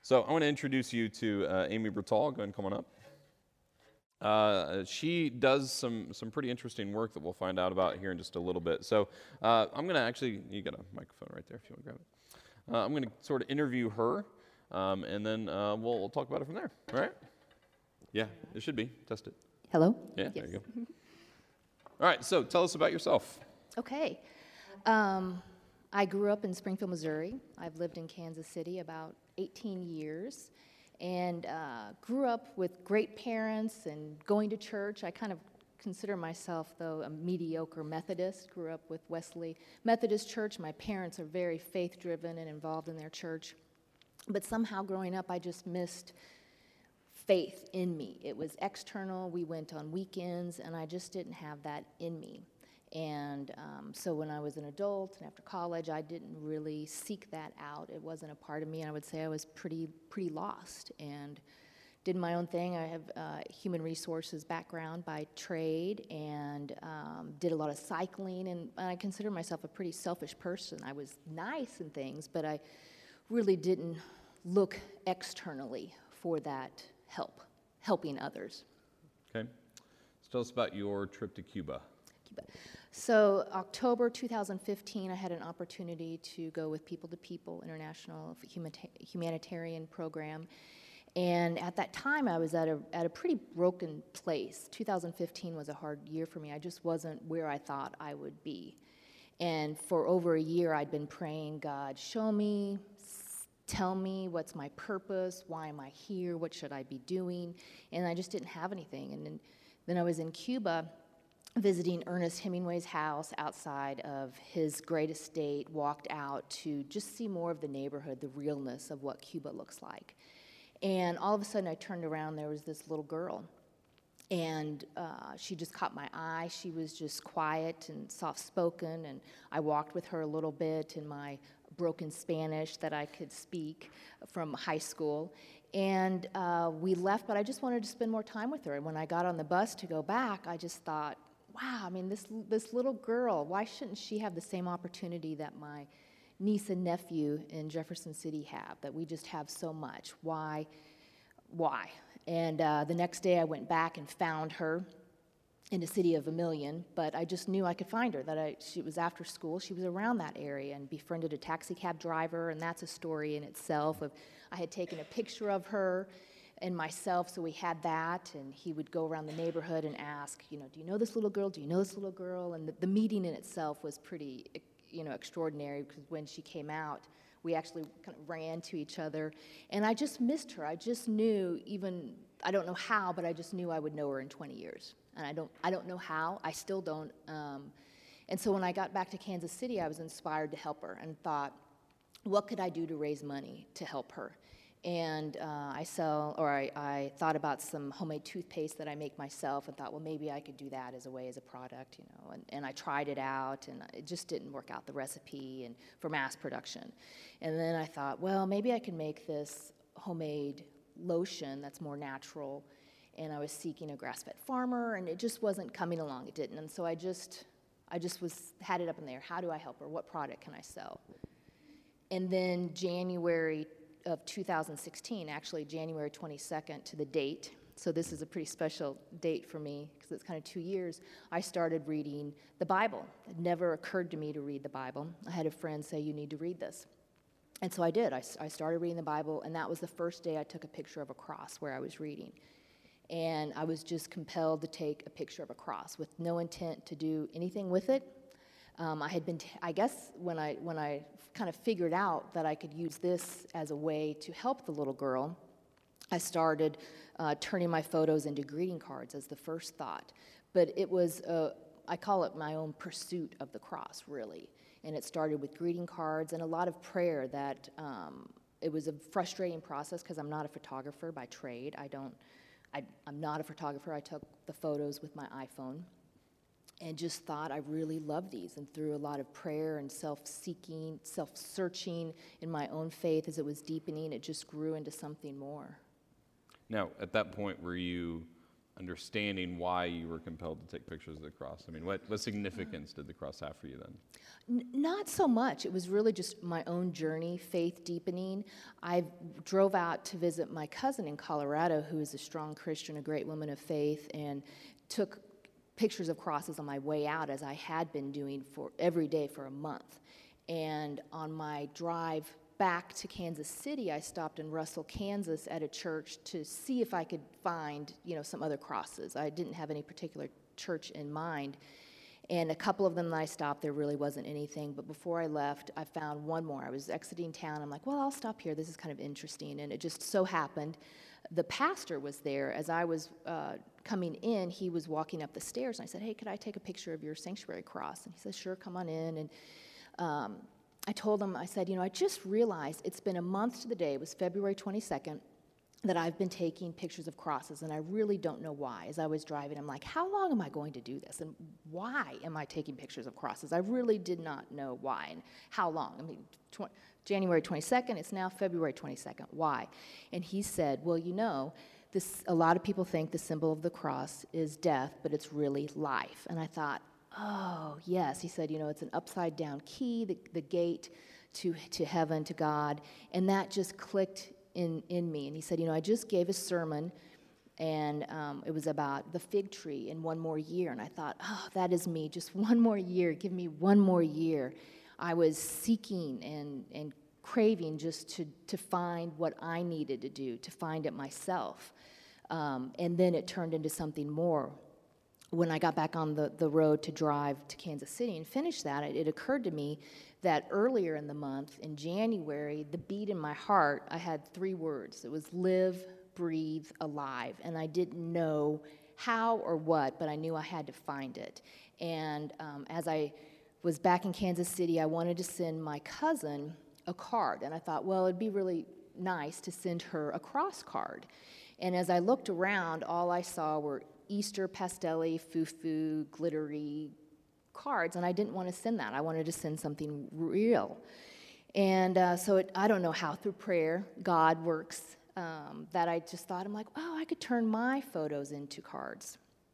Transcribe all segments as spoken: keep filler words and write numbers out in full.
So I want to introduce you to uh, Amy Bertal. Go ahead and come on up. Uh, she does some some pretty interesting work that we'll find out about here in just a little bit. So uh, I'm going to actually, you got a microphone right there if you want to grab it. Uh, I'm going to sort of interview her, um, and then uh, we'll, we'll talk about it from there. All right? Yeah, it should be. Test it. Hello? Yeah, Yes. there you go. All right, so tell us about yourself. Okay. Um, I grew up in Springfield, Missouri. I've lived in Kansas City about eighteen years, and uh, grew up with great parents and going to church. I kind of consider myself, though, a mediocre Methodist. Grew up with Wesley Methodist Church. My parents are very faith-driven and involved in their church. But somehow growing up, I just missed faith in me. It was external. We went on weekends, and I just didn't have that in me. And um, so when I was an adult and after college, I didn't really seek that out. It wasn't a part of me, and I would say I was pretty pretty lost and did my own thing. I have a human resources background by trade, and um, did a lot of cycling, and, and I consider myself a pretty selfish person. I was nice and things, but I really didn't look externally for that help, helping others. Okay. So tell us about your trip to Cuba. Cuba. So October two thousand fifteen, I had an opportunity to go with People to People International Humanitarian Program. And at that time, I was at a, at a pretty broken place. two thousand fifteen was a hard year for me. I just wasn't where I thought I would be. And for over a year, I'd been praying, God, show me, tell me what's my purpose, why am I here, what should I be doing? And I just didn't have anything. And then, then I was in Cuba visiting Ernest Hemingway's house outside of his great estate, walked out to just see more of the neighborhood, the realness of what Cuba looks like. And all of a sudden I turned around, there was this little girl. And uh, she just caught my eye. She was just quiet and soft-spoken, and I walked with her a little bit in my broken Spanish that I could speak from high school. And uh, we left, but I just wanted to spend more time with her. And when I got on the bus to go back, I just thought, wow, I mean, this this little girl, why shouldn't she have the same opportunity that my niece and nephew in Jefferson City have, that we just have so much? Why? Why? And uh, the next day I went back and found her in the city of Vermilion, but I just knew I could find her, that I, she was after school, she was around that area, and befriended a taxi cab driver, and that's a story in itself. Of I had taken a picture of her and myself, so we had that, and he would go around the neighborhood and ask, you know, do you know this little girl, do you know this little girl? And the, the meeting in itself was pretty, you know, extraordinary, because when she came out, we actually kind of ran to each other, and I just missed her. I just knew, even, I don't know how, but I just knew I would know her in twenty years. And I don't, I don't know how, I still don't. Um, and so when I got back to Kansas City, I was inspired to help her and thought, what could I do to raise money to help her? And uh, I sell, or I, I thought about some homemade toothpaste that I make myself, and thought, well, maybe I could do that as a way, as a product, you know. And, and I tried it out, and it just didn't work out, the recipe, and for mass production. And then I thought, well, maybe I can make this homemade lotion that's more natural. And I was seeking a grass-fed farmer, and it just wasn't coming along. It didn't. And so I just, I just was had it up in the air. How do I help her? What product can I sell? And then January of two thousand sixteen, actually January twenty-second to the date, so this is a pretty special date for me because it's kind of two years, I started reading the Bible. It never occurred to me to read the Bible. I had a friend say, you need to read this. And so I did. I, I started reading the Bible, and that was the first day I took a picture of a cross where I was reading. And I was just compelled to take a picture of a cross with no intent to do anything with it. Um, I had been, t- I guess, when I when I kind of figured out that I could use this as a way to help the little girl, I started uh, turning my photos into greeting cards as the first thought. But it was, uh, I call it my own pursuit of the cross, really. And it started with greeting cards and a lot of prayer. That um, it was a frustrating process because I'm not a photographer by trade. I don't. I, I'm not a photographer. I took the photos with my iPhone and just thought I really love these. And through a lot of prayer and self-seeking, self-searching in my own faith as it was deepening, it just grew into something more. Now, at that point, were you understanding why you were compelled to take pictures of the cross? I mean, what, what significance did the cross have for you then? N- not so much. It was really just my own journey, faith deepening. I drove out to visit my cousin in Colorado, who is a strong Christian, a great woman of faith, and took pictures of crosses on my way out, as I had been doing for every day for a month. And on my drive back to Kansas City, I stopped in Russell, Kansas at a church to see if I could find, you know, some other crosses. I didn't have any particular church in mind. And a couple of them that I stopped, there really wasn't anything. But before I left, I found one more. I was exiting town. I'm like, well, I'll stop here. This is kind of interesting. And it just so happened the pastor was there. As I was uh, coming in, he was walking up the stairs. And I said, hey, could I take a picture of your sanctuary cross? And he said, sure, come on in. And um, I told him, I said, you know, I just realized it's been a month to the day, it was February twenty-second, that I've been taking pictures of crosses, and I really don't know why. As I was driving, I'm like, how long am I going to do this? And why am I taking pictures of crosses? I really did not know why and how long. I mean, tw- January twenty-second, it's now February twenty-second. Why? And he said, well, you know, this, a lot of people think the symbol of the cross is death, but it's really life. And I thought, oh, yes. He said, you know, it's an upside-down key, the, the gate to, to heaven, to God. And that just clicked in, in me. And he said, you know, I just gave a sermon, and um, it was about the fig tree in one more year. And I thought, oh, that is me. Just one more year. Give me one more year. I was seeking and, and craving just to, to find what I needed to do, to find it myself. Um, and then it turned into something more. When I got back on the, the road to drive to Kansas City and finish that, it, it occurred to me that earlier in the month, in January, the beat in my heart, I had three words. It was live, breathe, alive. And I didn't know how or what, but I knew I had to find it. And um, as I was back in Kansas City, I wanted to send my cousin a card. And I thought, well, it'd be really nice to send her a cross card. And as I looked around, all I saw were Easter pastel-y, foo-foo, glittery cards, and I didn't want to send that. I wanted to send something real. And uh, so it, I don't know how, through prayer, God works, um, that I just thought, I'm like, oh, I could turn my photos into cards.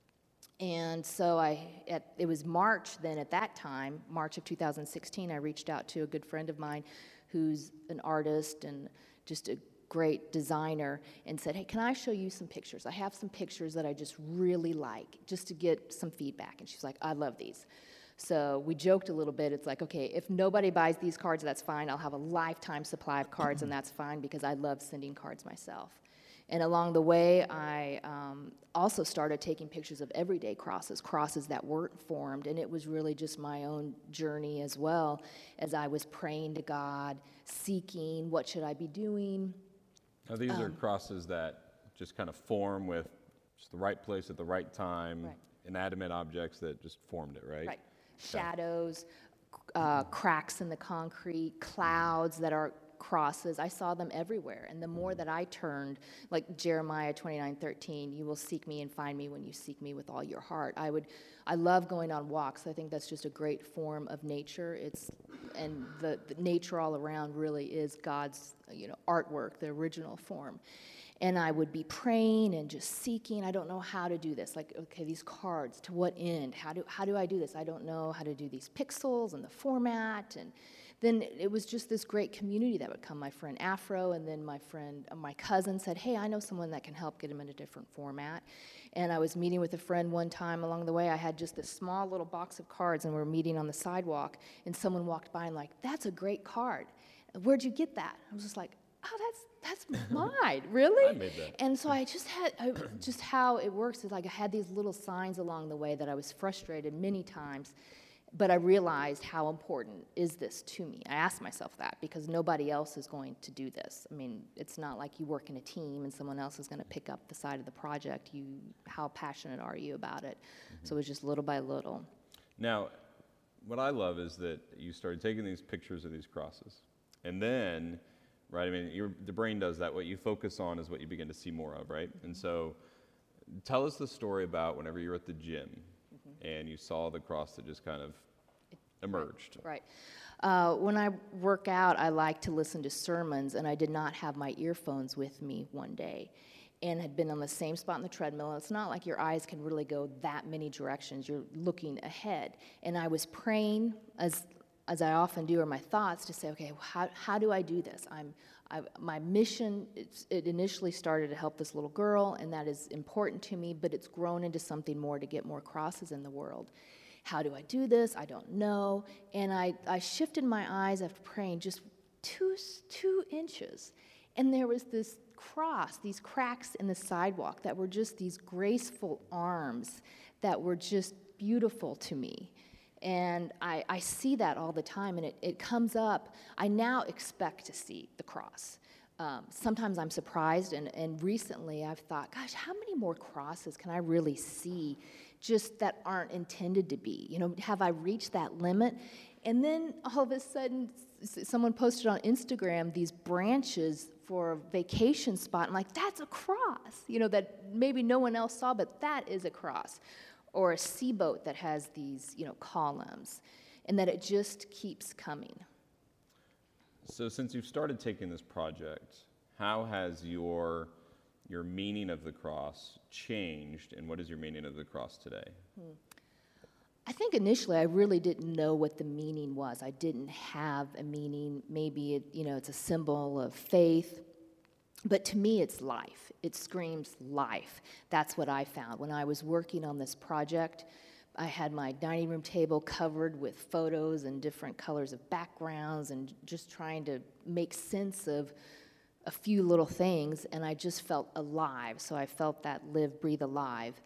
And so I, at, it was March then at that time, March of two thousand sixteen, I reached out to a good friend of mine who's an artist and just a great designer, and said, hey, can I show you some pictures? I have some pictures that I just really like, just to get some feedback. And she's like, I love these. So we joked a little bit. It's like, okay, if nobody buys these cards, that's fine. I'll have a lifetime supply of cards, and that's fine, because I love sending cards myself. And along the way, I um, also started taking pictures of everyday crosses, crosses that weren't formed, and it was really just my own journey as well, as I was praying to God, seeking, what should I be doing? Now, these Um, are crosses that just kind of form with just the right place at the right time, Right. inanimate objects that just formed it, right? Right. Shadows, uh, cracks in the concrete, clouds that are crosses. I saw them everywhere. And the more that I turned, like Jeremiah twenty-nine thirteen, you will seek me and find me when you seek me with all your heart. I would, I love going on walks. I think that's just a great form of nature. It's, and the, the nature all around really is God's, you know, artwork, the original form. And I would be praying and just seeking. I don't know how to do this. Like, okay, these cards, to what end? How do, how do I do this? I don't know how to do these pixels and the format. And then it was just this great community that would come. My friend Afro, and then my friend, uh, my cousin said, hey, I know someone that can help get them in a different format. And I was meeting with a friend one time along the way. I had just this small little box of cards, and we were meeting on the sidewalk, and someone walked by and like, that's a great card. Where'd you get that? I was just like, oh, that's that's mine, really? I made that. And so I just had, I, just how it works is like I had these little signs along the way that I was frustrated many times, but I realized how important is this to me. I asked myself that because nobody else is going to do this. I mean, it's not like you work in a team and someone else is going to pick up the side of the project. You, how passionate are you about it? Mm-hmm. So it was just little by little. Now, what I love is that you started taking these pictures of these crosses, and then, right, I mean, your, the brain does that. What you focus on is what you begin to see more of, right? And so tell us the story about whenever you were at the gym mm-hmm. and you saw the cross that just kind of emerged. Right. right. Uh, when I work out, I like to listen to sermons, and I did not have my earphones with me one day and had been on the same spot on the treadmill. It's not like your eyes can really go that many directions. You're looking ahead. And I was praying, as as I often do, or my thoughts, to say, okay, how, how do I do this? I'm I, my mission, it's, it initially started to help this little girl, and that is important to me, but it's grown into something more to get more crosses in the world. How do I do this? I don't know. And I, I shifted my eyes after praying just two, two inches. And there was this cross, these cracks in the sidewalk that were just these graceful arms that were just beautiful to me. And I, I see that all the time, and it, it comes up. I now expect to see the cross. Um, sometimes I'm surprised, and, and recently I've thought, gosh, how many more crosses can I really see just that aren't intended to be? You know, have I reached that limit? And then all of a sudden, s- someone posted on Instagram these branches for a vacation spot. I'm like, that's a cross, you know, that maybe no one else saw, but that is a cross. Or a sea boat that has these, you know, columns, and that it just keeps coming. So since you've started taking this project, how has your your meaning of the cross changed, and what is your meaning of the cross today? Hmm. I think initially I really didn't know what the meaning was. I didn't have a meaning. Maybe it, you know, it's a symbol of faith, but to me it's life. It screams life. That's what I found when I was working on this project. I had my dining room table covered with photos and different colors of backgrounds, and just trying to make sense of a few little things, and I just felt alive. So I felt that live, breathe, alive.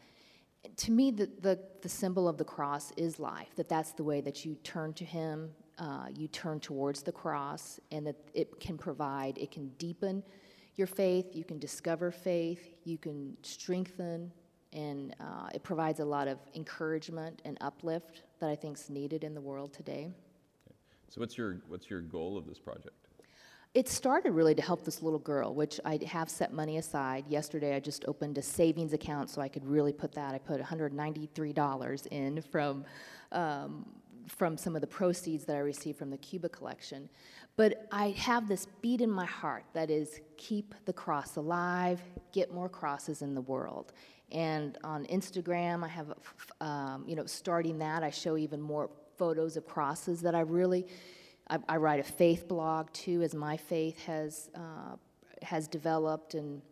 To me, the, the, the symbol of the cross is life, that that's the way that you turn to Him, uh, you turn towards the cross, and that it can provide, it can deepen your faith, you can discover faith, you can strengthen, and uh, it provides a lot of encouragement and uplift that I think is needed in the world today. Okay. So what's your what's your goal of this project? It started really to help this little girl, which I have set money aside. Yesterday I just opened a savings account so I could really put that. I put one hundred ninety-three dollars in from um, from some of the proceeds that I received from the Cuba collection. But I have this beat in my heart that is, keep the cross alive, get more crosses in the world. And on Instagram, I have, um, you know, starting that, I show even more photos of crosses that I really, I, I write a faith blog too, as my faith has uh, has developed, and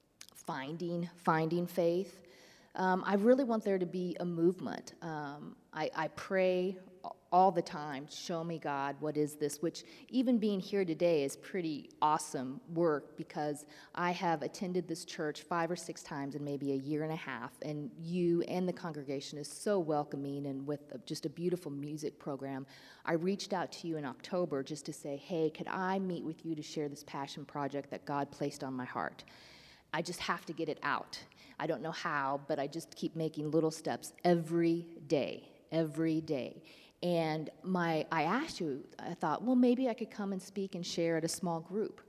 finding finding faith. Um, I really want there to be a movement. Um, I, I pray all the time, show me, God, what is this? Which, even being here today, is pretty awesome work, because I have attended this church five or six times in maybe a year and a half, and you and the congregation is so welcoming, and with a, just a beautiful music program. I reached out to you in October just to say, hey, could I meet with you to share this passion project that God placed on my heart? I just have to get it out. I don't know how, but I just keep making little steps every day, every day. And my, I asked you, I thought, well, maybe I could come and speak and share at a small group.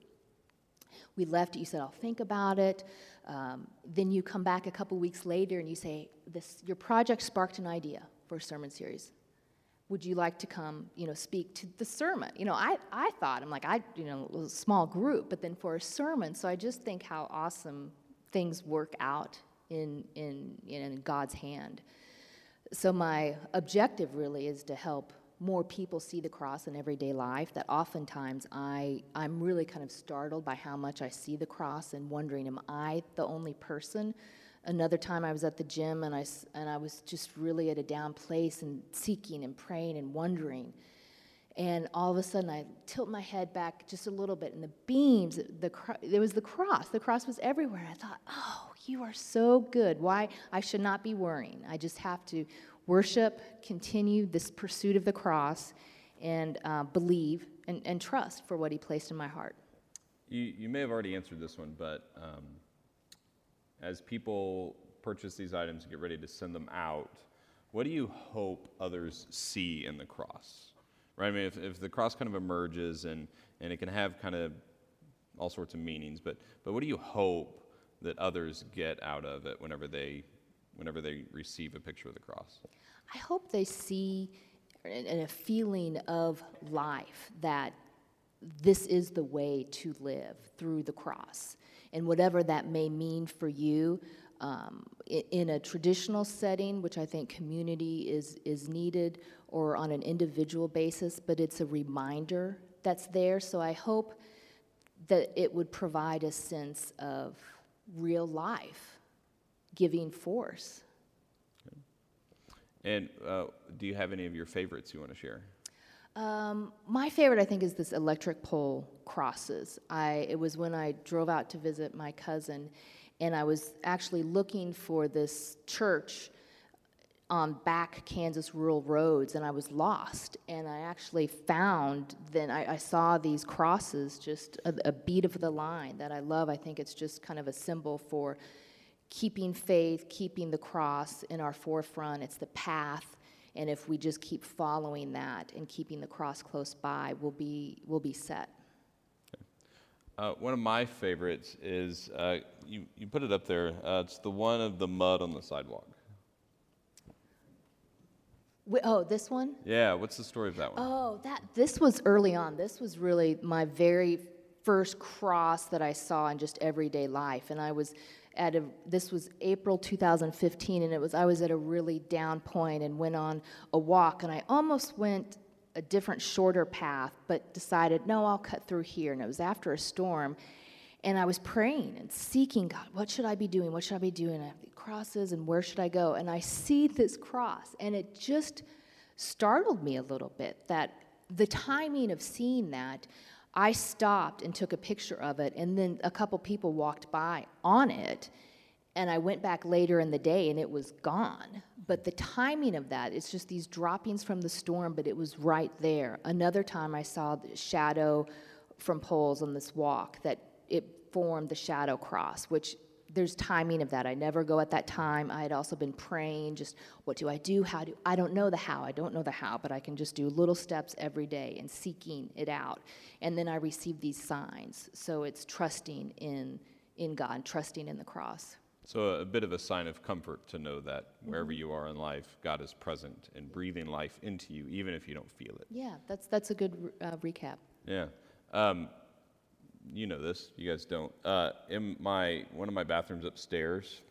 We left it, you said, I'll think about it. Um, then you come back a couple weeks later and you say, this, your project sparked an idea for a sermon series. Would you like to come, you know, speak to the sermon? You know, I, I thought, I'm like, I, you know, a small group, but then for a sermon. So I just think how awesome things work out in, in, in God's hand. So my objective really is to help more people see the cross in everyday life, that oftentimes I, I'm really kind of startled by how much I see the cross and wondering, am I the only person? Another time I was at the gym, and I, and I was just really at a down place and seeking and praying and wondering. And all of a sudden I tilt my head back just a little bit, and the beams, the there was the cross. The cross was everywhere. I thought, oh, you are so good. Why? I should not be worrying. I just have to worship, continue this pursuit of the cross, and uh, believe and, and trust for what He placed in my heart. You, you may have already answered this one, but um, as people purchase these items and get ready to send them out, what do you hope others see in the cross? Right? I mean, if, if the cross kind of emerges, and, and it can have kind of all sorts of meanings, but, but what do you hope that others get out of it whenever they whenever they receive a picture of the cross? I hope they see and, and a feeling of life that this is the way to live through the cross. And whatever that may mean for you, um, in, in a traditional setting, which I think community is, is needed, or on an individual basis, but it's a reminder that's there. So I hope that it would provide a sense of real life, giving force. And uh, do you have any of your favorites you want to share? Um, my favorite, I think, is this electric pole crosses. I, it was when I drove out to visit my cousin, and I was actually looking for this church on back Kansas rural roads, and I was lost. And I actually found, then I, I saw these crosses, just a, a beat of the line that I love. I think it's just kind of a symbol for keeping faith, keeping the cross in our forefront. It's the path. And if we just keep following that and keeping the cross close by, we'll be, we'll be set. Okay. Uh, one of my favorites is, uh, you, you put it up there, uh, it's the one of the mud on the sidewalk. We, oh, this one? Yeah, what's the story of that one? Oh, that this was early on. This was really my very first cross that I saw in just everyday life. And I was at a, this was April two thousand fifteen, and it was, I was at a really down point and went on a walk, and I almost went a different, shorter path, but decided, no, I'll cut through here. And it was after a storm, and I was praying and seeking God, what should I be doing? What should I be doing? I have the crosses, and where should I go? And I see this cross, and it just startled me a little bit that the timing of seeing that, I stopped and took a picture of it, and then a couple people walked by on it, and I went back later in the day, and it was gone. But the timing of that, it's just these droppings from the storm, but it was right there. Another time I saw the shadow from poles on this walk, that it formed the shadow cross, which there's timing of that. I never go at that time. I had also been praying, just what do I do? How do I don't know the how. I don't know the how, but I can just do little steps every day and seeking it out. And then I receive these signs. So it's trusting in in God, trusting in the cross. So a bit of a sign of comfort to know that wherever you are in life, God is present and breathing life into you, even if you don't feel it. Yeah, that's that's a good uh, recap. Yeah. Um, you know this, you guys don't. Uh, in my one of my bathrooms upstairs,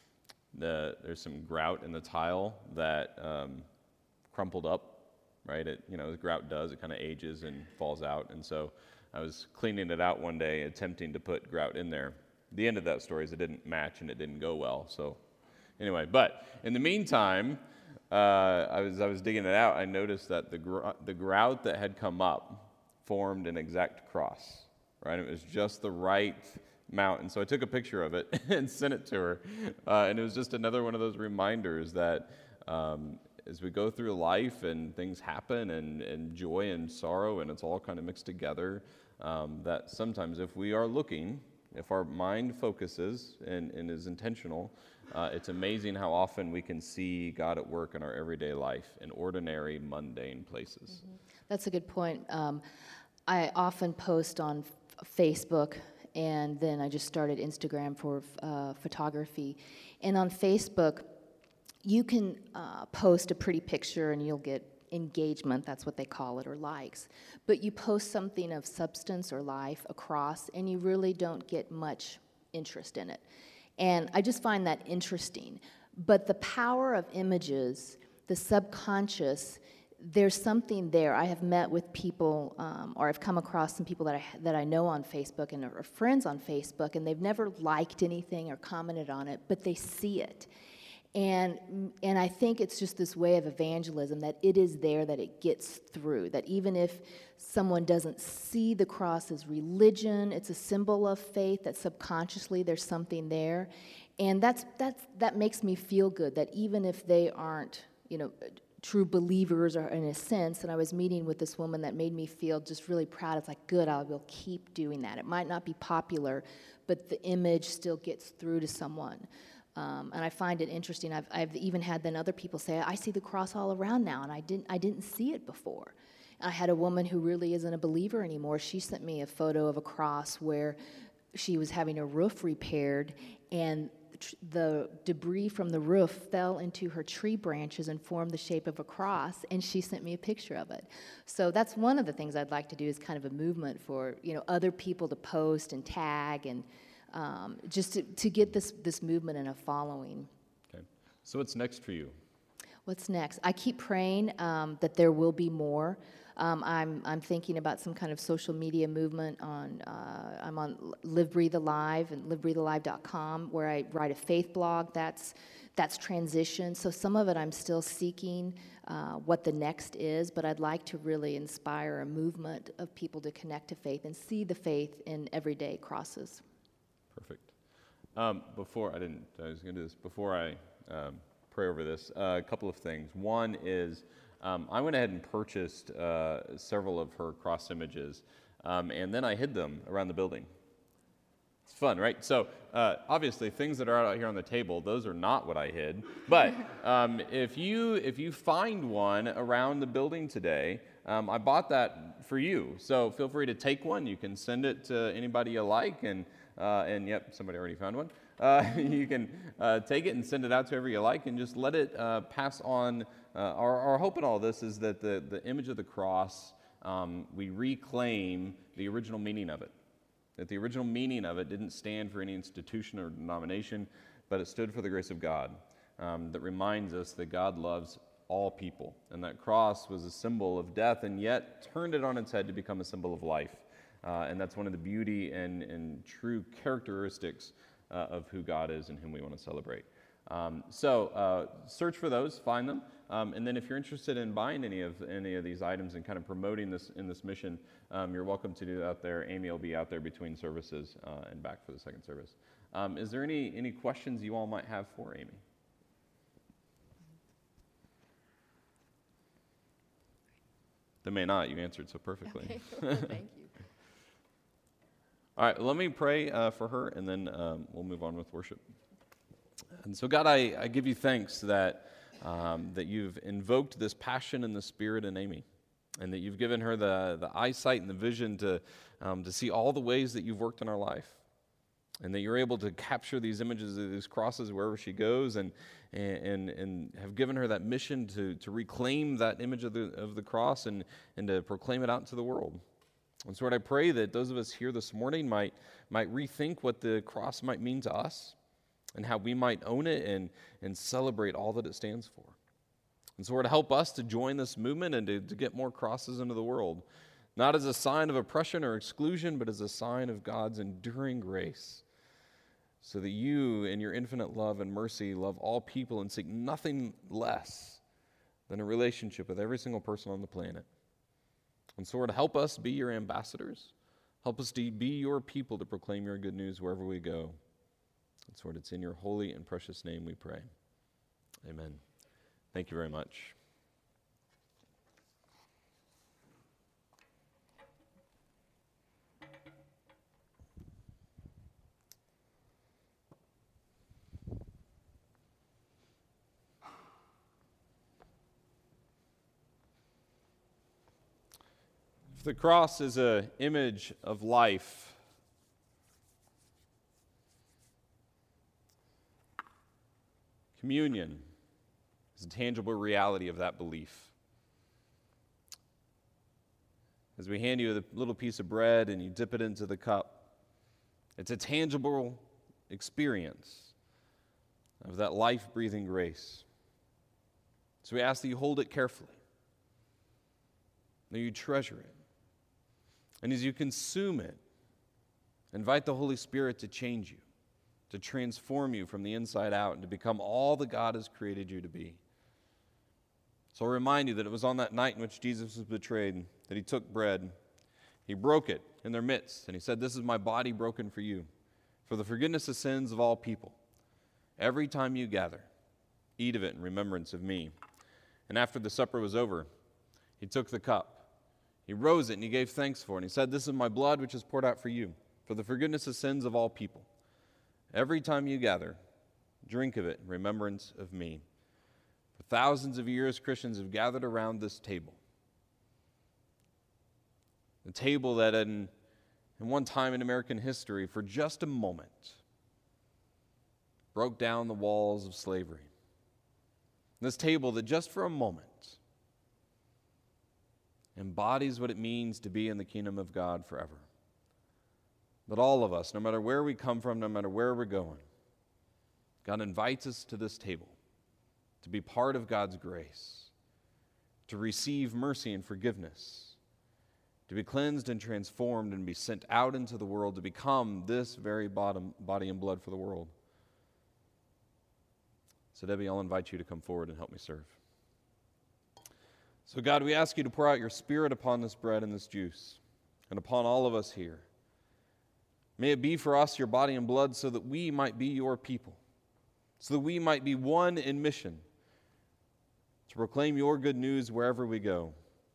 the, there's some grout in the tile that um, crumpled up, right? It, you know, the grout does, it kind of ages and falls out. And so I was cleaning it out one day, attempting to put grout in there. The end of that story is it didn't match and it didn't go well. So anyway, but in the meantime, uh, I was I was digging it out. I noticed that the gr- the grout that had come up formed an exact cross. Right, it was just the right amount, and so I took a picture of it and sent it to her, uh, and it was just another one of those reminders that um, as we go through life and things happen, and, and joy and sorrow, and it's all kind of mixed together, um, that sometimes if we are looking, if our mind focuses and, and is intentional, uh, it's amazing how often we can see God at work in our everyday life in ordinary, mundane places. Mm-hmm. That's a good point. Um, I often post on Facebook, and then I just started Instagram for uh, photography. And on Facebook, you can uh, post a pretty picture and you'll get engagement, that's what they call it, or likes. But you post something of substance or life across, and you really don't get much interest in it. And I just find that interesting. But the power of images, the subconscious, there's something there. I have met with people, um, or I've come across some people that I that I know on Facebook and are friends on Facebook, and they've never liked anything or commented on it, but they see it. And and I think it's just this way of evangelism, that it is there, that it gets through, that even if someone doesn't see the cross as religion, it's a symbol of faith, that subconsciously there's something there. And that's that's that makes me feel good, that even if they aren't, you know, true believers, or in a sense, and I was meeting with this woman that made me feel just really proud. It's like, good, I will keep doing that. It might not be popular, but the image still gets through to someone. Um, and I find it interesting. I've, I've even had then other people say, I see the cross all around now, and I didn't, I didn't see it before. I had a woman who really isn't a believer anymore. She sent me a photo of a cross where she was having a roof repaired, and tr- the debris from the roof fell into her tree branches and formed the shape of a cross, and she sent me a picture of it. So that's one of the things I'd like to do, is kind of a movement for, you know, other people to post and tag, and um, just to, to get this, this movement and a following. Okay. So what's next for you? What's next? I keep praying um, that there will be more. Um, I'm I'm thinking about some kind of social media movement on. Uh, I'm on Live Breathe Alive and live breathe alive dot com, where I write a faith blog. That's that's transition. So some of it I'm still seeking uh, what the next is, but I'd like to really inspire a movement of people to connect to faith and see the faith in everyday crosses. Perfect. Um, before I didn't, I was going to do this before I um, pray over this. Uh, a couple of things. One is. Um, I went ahead and purchased uh, several of her cross images, um, and then I hid them around the building. It's fun, right? So uh, obviously, things that are out here on the table, those are not what I hid. But um, if you if you find one around the building today, um, I bought that for you. So feel free to take one. You can send it to anybody you like, and uh, and yep, somebody already found one. Uh, you can uh, take it and send it out to whoever you like, and just let it uh, pass on. Uh, our, our hope in all this is that the, the image of the cross, um, we reclaim the original meaning of it. That the original meaning of it didn't stand for any institution or denomination, but it stood for the grace of God. Um, that reminds us that God loves all people. And that cross was a symbol of death, and yet turned it on its head to become a symbol of life. Uh, and that's one of the beauty and, and true characteristics uh, of who God is and whom we want to celebrate. Um, so uh, search for those, find them, um, and then if you're interested in buying any of any of these items and kind of promoting this in this mission, um, you're welcome to do that out there. Amy will be out there between services uh, and back for the second service. Um, is there any any questions you all might have for Amy? They may not. You answered so perfectly. Okay. Thank you. All right, let me pray uh, for her, and then um, we'll move on with worship. And so, God, I, I give you thanks that um, that you've invoked this passion and the spirit in Amy, and that you've given her the, the eyesight and the vision to um, to see all the ways that you've worked in our life, and that you're able to capture these images of these crosses wherever she goes, and and and have given her that mission to to reclaim that image of the of the cross and and to proclaim it out to the world. And so, Lord, I pray that those of us here this morning might might rethink what the cross might mean to us, and how we might own it and, and celebrate all that it stands for. And so, Lord, help us to join this movement and to, to get more crosses into the world, not as a sign of oppression or exclusion, but as a sign of God's enduring grace, so that you, in your infinite love and mercy, love all people and seek nothing less than a relationship with every single person on the planet. And so, Lord, help us be your ambassadors. Help us to be your people to proclaim your good news wherever we go. And so, Lord, it's in your holy and precious name we pray. Amen. Thank you very much. If the cross is an image of life, communion is a tangible reality of that belief. As we hand you a little piece of bread and you dip it into the cup, it's a tangible experience of that life-breathing grace. So we ask that you hold it carefully, that you treasure it. And as you consume it, invite the Holy Spirit to change you, to transform you from the inside out and to become all that God has created you to be. So I'll remind you that it was on that night in which Jesus was betrayed that he took bread, he broke it in their midst, and he said, "This is my body broken for you, for the forgiveness of sins of all people. Every time you gather, eat of it in remembrance of me." And after the supper was over, he took the cup, he rose it, and he gave thanks for it. And he said, "This is my blood which is poured out for you, for the forgiveness of sins of all people. Every time you gather, drink of it in remembrance of me." For thousands of years, Christians have gathered around this table. The table that in, in one time in American history, for just a moment, broke down the walls of slavery. This table that just for a moment embodies what it means to be in the kingdom of God forever. That all of us, no matter where we come from, no matter where we're going, God invites us to this table to be part of God's grace, to receive mercy and forgiveness, to be cleansed and transformed and be sent out into the world to become this very bottom, body and blood for the world. So Debbie, I'll invite you to come forward and help me serve. So God, we ask you to pour out your Spirit upon this bread and this juice and upon all of us here. May it be for us your body and blood so that we might be your people, so that we might be one in mission to proclaim your good news wherever we go.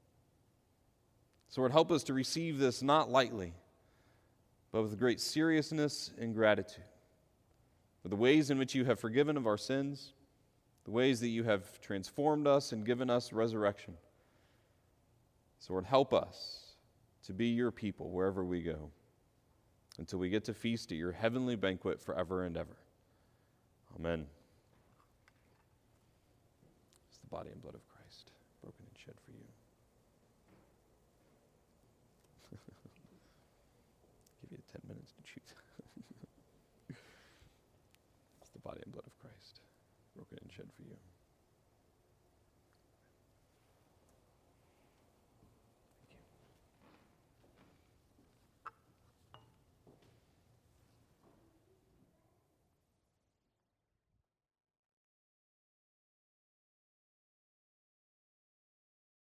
So Lord, help us to receive this not lightly, but with great seriousness and gratitude for the ways in which you have forgiven of our sins, the ways that you have transformed us and given us resurrection. So Lord, help us to be your people wherever we go, until we get to feast at your heavenly banquet forever and ever. Amen. It's the body and blood of Christ, broken and shed for you. Give you ten minutes to choose. It's the body and blood of Christ, broken and shed for you.